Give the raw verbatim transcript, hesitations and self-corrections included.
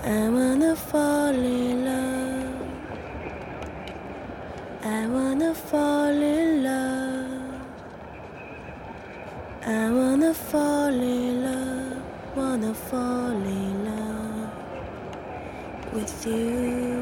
I wanna fall in love. I wanna fall in love. I wanna fall in love. Wanna fall in love with you.